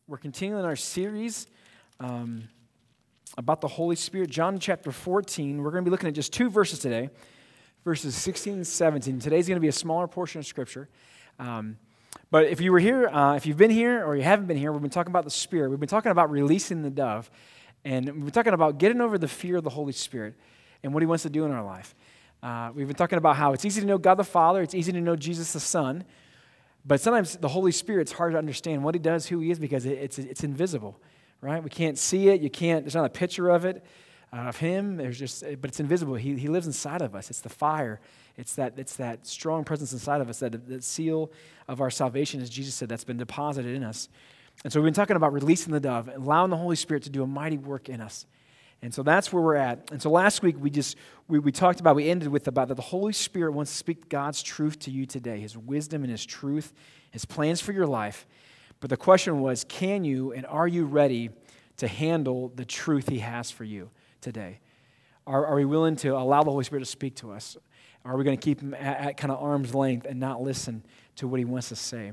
We're continuing our series about the Holy Spirit. John chapter 14, we're going to be looking at just two verses today, verses 16 and 17. Today's going to be a smaller portion of Scripture. But if you were here, if you've been here or you haven't been here, we've been talking about the Spirit. We've been talking about releasing the dove. And we've been talking about getting over the fear of the Holy Spirit and what He wants to do in our life. We've been talking about how it's easy to know God the Father, it's easy to know Jesus the Son, but sometimes the Holy Spirit's hard to understand what He does, who He is, because it's invisible, right? We can't see it. There's not a picture of it, of Him. But it's invisible. He lives inside of us. It's the fire. It's that strong presence inside of us, that seal of our salvation, as Jesus said, that's been deposited in us. And so we've been talking about releasing the dove, allowing the Holy Spirit to do a mighty work in us. And so that's where we're at. And so last week we ended with about that the Holy Spirit wants to speak God's truth to you today, His wisdom and His truth, His plans for your life. But the question was, can you and are you ready to handle the truth He has for you today? Are we willing to allow the Holy Spirit to speak to us? Are we going to keep Him at kind of arm's length and not listen to what He wants to say?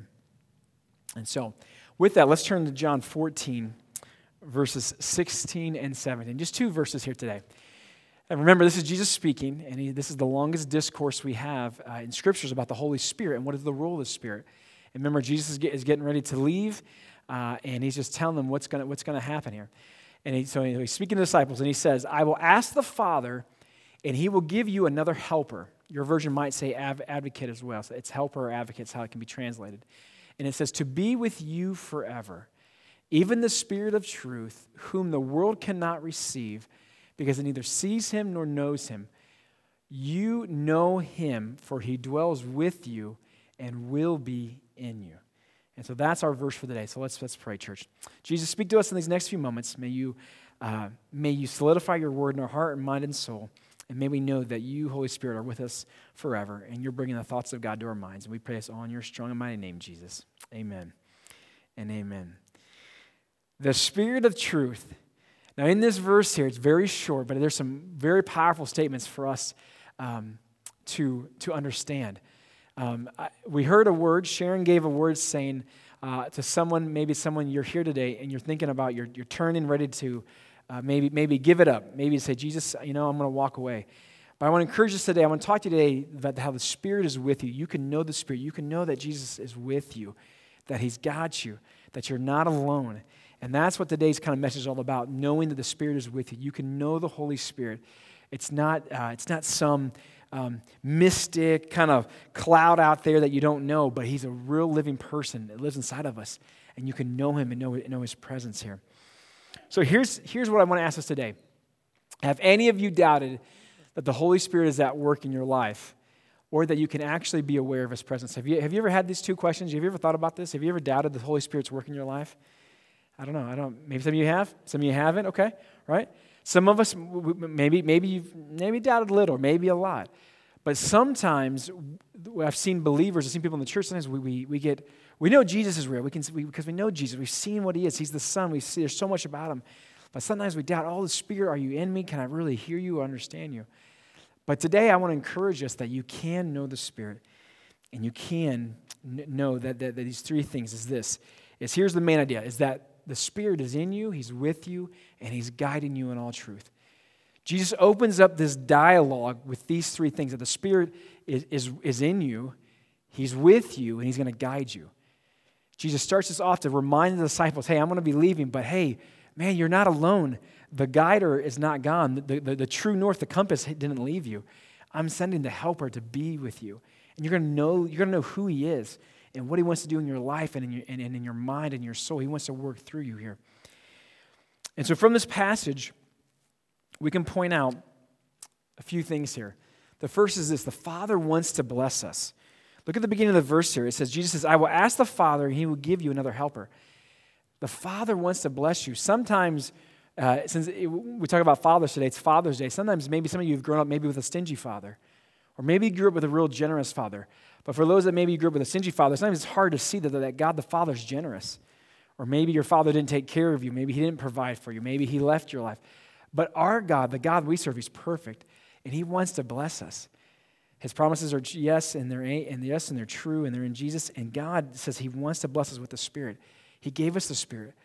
And so with that, let's turn to John 14, verses 16 and 17. Just two verses here today. And remember, this is Jesus speaking, and this is the longest discourse we have in Scriptures about the Holy Spirit and what is the role of the Spirit. And remember, Jesus is getting ready to leave, and He's just telling them what's going to happen here. And so he's speaking to the disciples, and He says, I will ask the Father, and He will give you another helper. Your version might say advocate as well. So it's helper or advocate is how it can be translated. And it says, to be with you forever. Even the Spirit of truth, whom the world cannot receive, because it neither sees Him nor knows Him. You know Him, for He dwells with you and will be in you. And so that's our verse for the day. So let's pray, church. Jesus, speak to us in these next few moments. May you solidify your word in our heart and mind and soul. And may we know that you, Holy Spirit, are with us forever, and you're bringing the thoughts of God to our minds. And we pray this all in your strong and mighty name, Jesus. Amen and amen. The Spirit of truth. Now, in this verse here, it's very short, but there's some very powerful statements for us to understand. We heard a word. Sharon gave a word saying to someone, maybe someone you're here today, and you're thinking about you're turning, ready to maybe give it up. Maybe say, Jesus, I'm going to walk away. But I want to encourage us today. I want to talk to you today about how the Spirit is with you. You can know the Spirit. You can know that Jesus is with you, that He's got you, that you're not alone. And that's what today's kind of message is all about, knowing that the Spirit is with you. You can know the Holy Spirit. It's not some mystic kind of cloud out there that you don't know, but He's a real living person that lives inside of us, and you can know Him and know His presence here. So here's what I want to ask us today. Have any of you doubted that the Holy Spirit is at work in your life, or that you can actually be aware of His presence? Have you ever had these two questions? Have you ever thought about this? Have you ever doubted the Holy Spirit's work in your life? I don't know. Maybe some of you have. Some of you haven't. Okay, right? Some of us maybe you've doubted a little, or maybe a lot. But sometimes I've seen believers, I've seen people in the church. Sometimes we know Jesus is real. Because we know Jesus. We've seen what He is. He's the Son. We see there's so much about Him. But sometimes we doubt. Oh, the Spirit, are you in me? Can I really hear you or understand you? But today I want to encourage us that you can know the Spirit, and you can know that these three things here's the main idea, is that the Spirit is in you, He's with you, and He's guiding you in all truth. Jesus opens up this dialogue with these three things, that the Spirit is in you, He's with you, and He's going to guide you. Jesus starts this off to remind the disciples, hey, I'm going to be leaving, but hey, man, you're not alone. The guider is not gone. The true north, the compass didn't leave you. I'm sending the helper to be with you. And you're going to know who He is and what He wants to do in your life and in your mind and your soul. He wants to work through you here. And so from this passage, we can point out a few things here. The first is this: the Father wants to bless us. Look at the beginning of the verse here. It says, Jesus says, I will ask the Father, and He will give you another helper. The Father wants to bless you. Sometimes, since we talk about fathers today, it's Father's Day. Sometimes maybe some of you have grown up maybe with a stingy father, or maybe you grew up with a real generous father. But for those that maybe you grew up with a stingy father, sometimes it's hard to see that God the Father is generous. Or maybe your father didn't take care of you. Maybe he didn't provide for you. Maybe he left your life. But our God, the God we serve, He's perfect, and He wants to bless us. His promises are yes, and they're true, and they're in Jesus. And God says He wants to bless us with the Spirit. He gave us the Spirit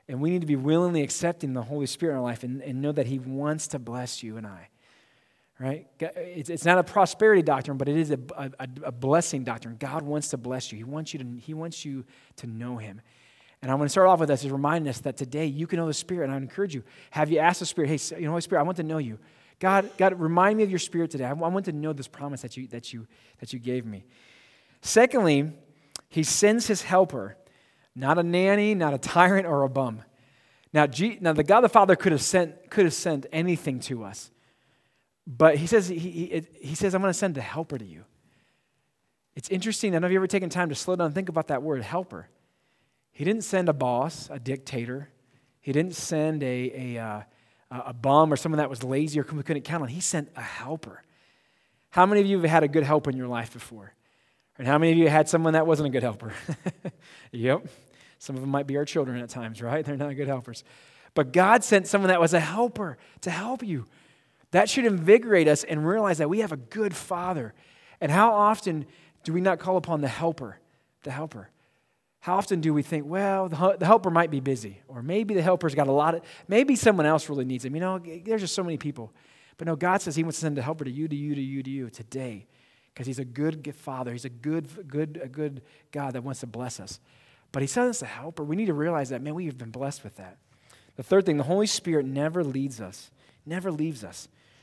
And we need to be willingly accepting the Holy Spirit in our life and know that he wants to bless you and I. Right? It's not a prosperity doctrine, but it is a blessing doctrine. God wants to bless you. He wants you to know him. And I'm going to start off with this, is reminding us that today you can know the Spirit. And I would encourage you, have you asked the Spirit, hey, Holy Spirit, I want to know you. God, remind me of your Spirit today. I want to know this promise that you gave me. Secondly, he sends his helper, not a nanny, not a tyrant, or a bum. Now the God the Father could have sent anything to us. But he says, I'm going to send the helper to you. It's interesting. I don't know if you've ever taken time to slow down and think about that word, helper. He didn't send a boss, a dictator. He didn't send a bum or someone that was lazy or we couldn't count on. He sent a helper. How many of you have had a good helper in your life before? And how many of you had someone that wasn't a good helper? Yep. Some of them might be our children at times, right? They're not good helpers. But God sent someone that was a helper to help you. That should invigorate us and realize that we have a good Father. And how often do we not call upon the helper? The helper. How often do we think, well, the helper might be busy, or maybe the helper's got maybe someone else really needs him. There's just so many people. But no, God says he wants to send a helper to you today, because he's a good Father. He's a good God that wants to bless us. But he sends us a helper. We need to realize that, man, we have been blessed with that. The third thing, the Holy Spirit never leaves us. Never leaves us.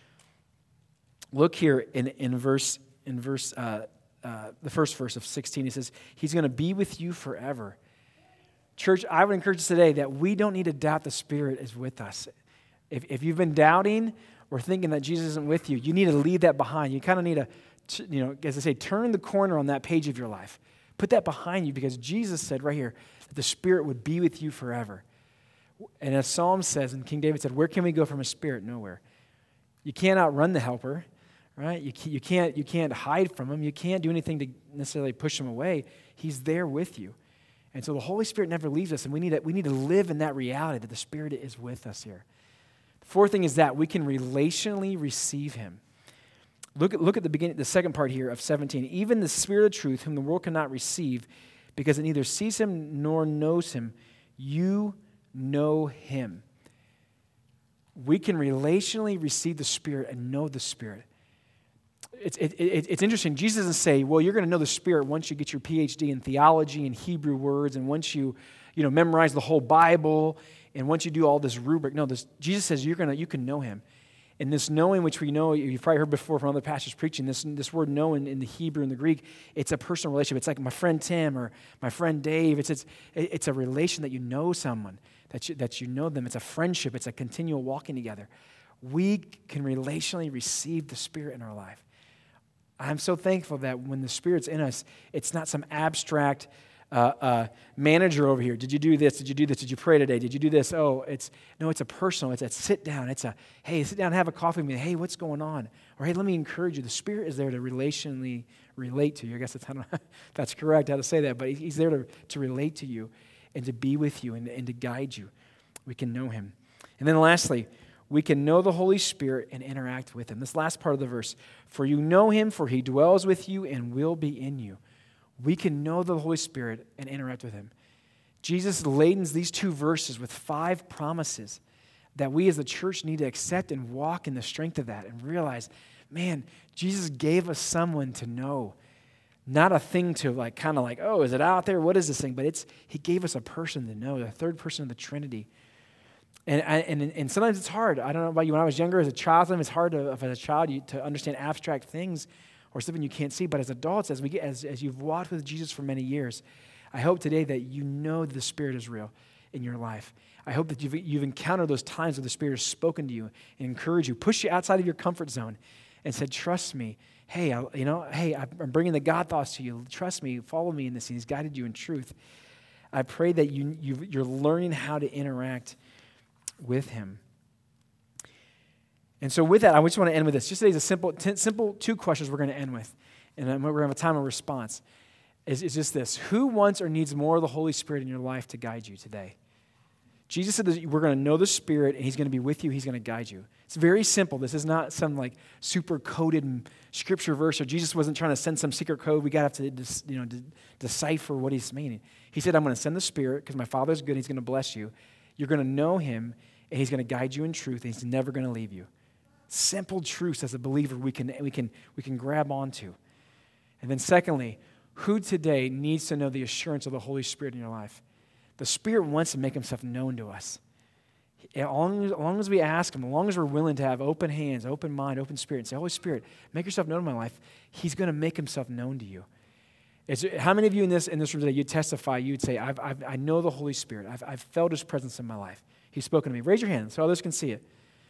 Look here in the first verse of 16. It says, he's going to be with you forever. Church, I would encourage us today that we don't need to doubt the Spirit is with us. If you've been doubting or thinking that Jesus isn't with you, you need to leave that behind. You kind of need to, as I say, turn the corner on that page of your life. Put that behind you, because Jesus said right here that the Spirit would be with you forever. And as Psalm says, and King David said, where can we go from a Spirit? Nowhere. You can't outrun the helper. Right? You can't hide from him. You can't do anything to necessarily push him away. He's there with you. And so the Holy Spirit never leaves us, and we need to live in that reality that the Spirit is with us here. The fourth thing is that we can relationally receive him. Look at the second part here of 17. Even the Spirit of truth, whom the world cannot receive, because it neither sees him nor knows him, you know him. We can relationally receive the Spirit and know the Spirit. It's interesting. Jesus doesn't say, well, you're going to know the Spirit once you get your PhD in theology and Hebrew words, and once you memorize the whole Bible, and once you do all this rubric. No, Jesus says you can know him. And this knowing, which we know, you've probably heard before from other pastors preaching, this word knowing in the Hebrew and the Greek, it's a personal relationship. It's like my friend Tim or my friend Dave. It's a relation that you know someone, that you know them. It's a friendship. It's a continual walking together. We can relationally receive the Spirit in our life. I'm so thankful that when the Spirit's in us, it's not some abstract manager over here. Did you do this? Did you do this? Did you pray today? Did you do this? It's a personal. It's a sit down. Hey, sit down and have a coffee with me. Hey, what's going on? Or hey, let me encourage you. The Spirit is there to relationally relate to you. I guess I don't know if that's correct how to say that, but he's there to relate to you and to be with you and to guide you. We can know him. And then lastly, we can know the Holy Spirit and interact with him. This last part of the verse, for you know him, for he dwells with you and will be in you. We can know the Holy Spirit and interact with him. Jesus ladens these two verses with 5 promises that we as the church need to accept and walk in the strength of that and realize, man, Jesus gave us someone to know. Not a thing to oh, is it out there? What is this thing? But he gave us a person to know, the third person of the Trinity. And sometimes it's hard. I don't know about you. When I was younger, as a child, sometimes it's hard to understand abstract things or something you can't see. But as adults, as you've walked with Jesus for many years, I hope today that you know the Spirit is real in your life. I hope that you've encountered those times where the Spirit has spoken to you and encouraged you, pushed you outside of your comfort zone, and said, "Trust me. Hey, I'm bringing the God thoughts to you. Trust me. Follow me in this." And he's guided you in truth. I pray that you're learning how to interact with him. And so with that, I just want to end with this. Just today's a simple 2 questions we're going to end with. And we're going to have a time of response. Is just this. Who wants or needs more of the Holy Spirit in your life to guide you today? Jesus said that we're going to know the Spirit, and he's going to be with you. He's going to guide you. It's very simple. This is not some super coded scripture verse, or Jesus wasn't trying to send some secret code. We got to have to decipher what he's meaning. He said, I'm going to send the Spirit because my Father's good. He's going to bless you. You're going to know him, and he's going to guide you in truth, and he's never going to leave you. Simple truths as a believer we can grab onto. And then secondly, who today needs to know the assurance of the Holy Spirit in your life? The Spirit wants to make himself known to us. As long as we ask him, as long as we're willing to have open hands, open mind, open spirit, and say, Holy Spirit, make yourself known in my life, he's going to make himself known to you. How many of you in this room today, you'd testify, you'd say, I know the Holy Spirit. I've felt his presence in my life. He's spoken to me. Raise your hand so others can see it.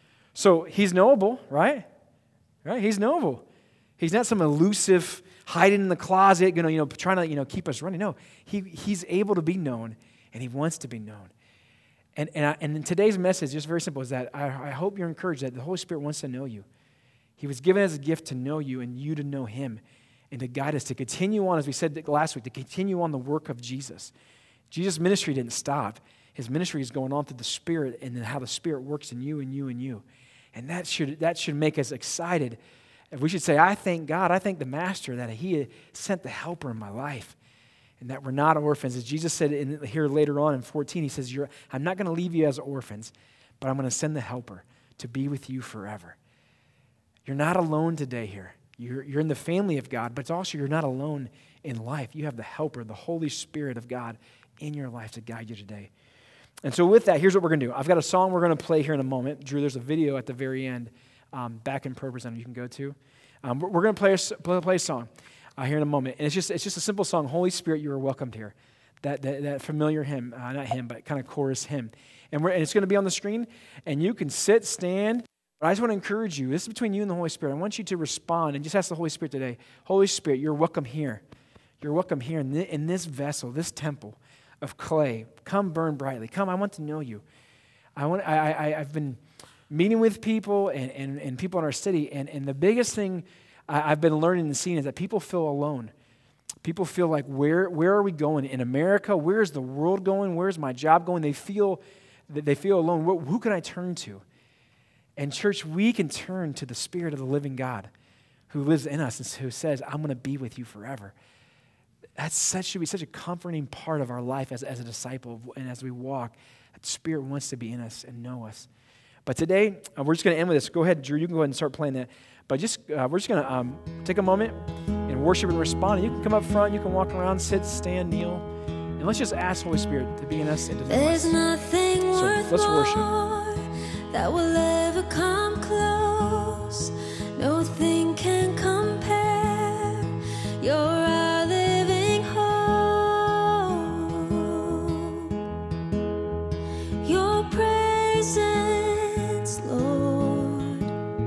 So he's knowable, right? Right? He's knowable. He's not some elusive, hiding in the closet, trying to keep us running. No, he's able to be known, and he wants to be known. And in today's message, just very simple, is that I hope you're encouraged that the Holy Spirit wants to know you. He was given as a gift to know you and you to know him and to guide us, to continue on, as we said last week, to continue on the work of Jesus. Jesus' ministry didn't stop. His ministry is going on through the Spirit and then how the Spirit works in you and you and you. And that should make us excited. We should say, I thank God, I thank the Master that he sent the helper in my life and that we're not orphans. As Jesus said here later on in 14, he says, I'm not going to leave you as orphans, but I'm going to send the helper to be with you forever. You're not alone today here. You're in the family of God, but it's also you're not alone in life. You have the helper, the Holy Spirit of God in your life to guide you today. And so with that, here's what we're going to do. I've got a song we're going to play here in a moment. Drew, there's a video at the very end back in Purpose Center you can go to. We're going to play a song here in a moment. And it's just a simple song, Holy Spirit, you are welcomed here. That familiar hymn, not hymn, but kind of chorus hymn. And it's going to be on the screen, and you can sit, stand. But I just want to encourage you. This is between you and the Holy Spirit. I want you to respond and just ask the Holy Spirit today, Holy Spirit, you're welcome here. You're welcome here in this vessel, this temple of clay. Come burn brightly. Come, I want to know you. I've been meeting with people and people in our city, and the biggest thing I've been learning and seeing is that people feel alone. People feel like, where are we going in America? Where is the world going? Where's my job going? They feel alone. Who can I turn to? And church, we can turn to the Spirit of the living God who lives in us and who says, I'm going to be with you forever. Should be such a comforting part of our life as a disciple. And as we walk, that Spirit wants to be in us and know us. But today, we're just going to end with this. Go ahead, Drew. You can go ahead and start playing that. But we're just going to take a moment and worship and respond. And you can come up front. You can walk around, sit, stand, kneel. And let's just ask Holy Spirit to be in us and to know us. There's nothing worth let's worship. more that will ever come close. No thing can compare. You're our living hope. Your presence, Lord.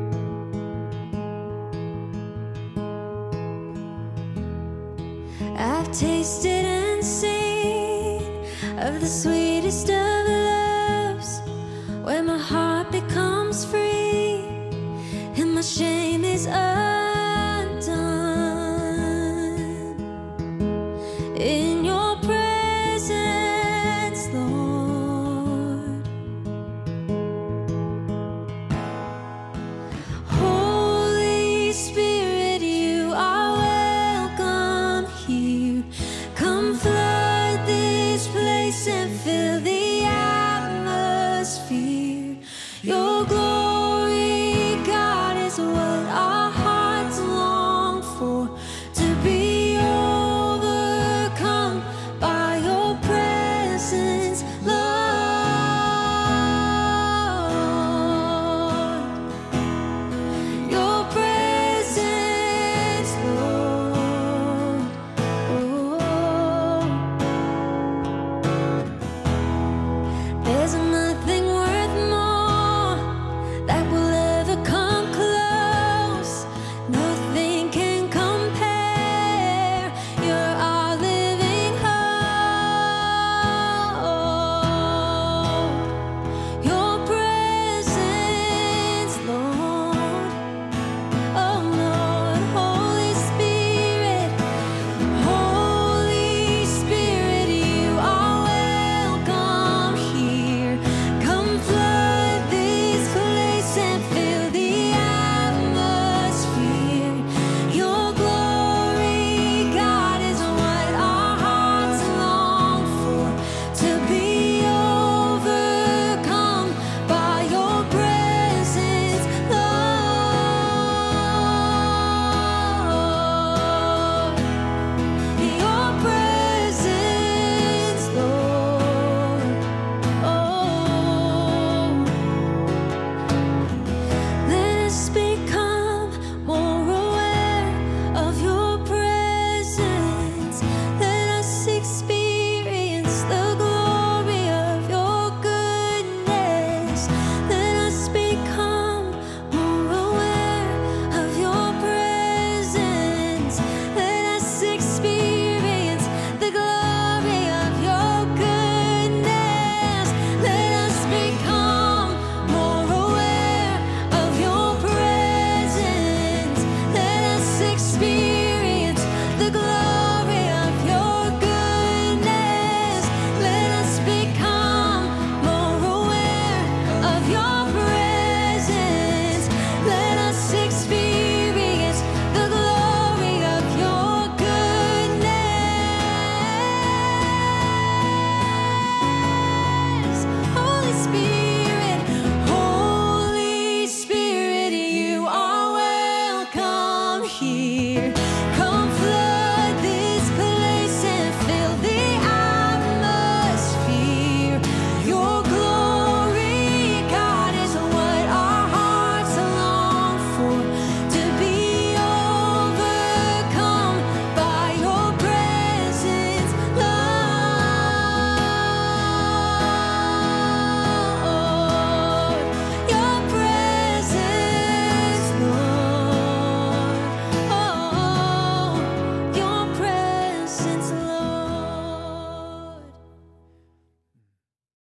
I've tasted and seen of the sweetest of loves, where my heart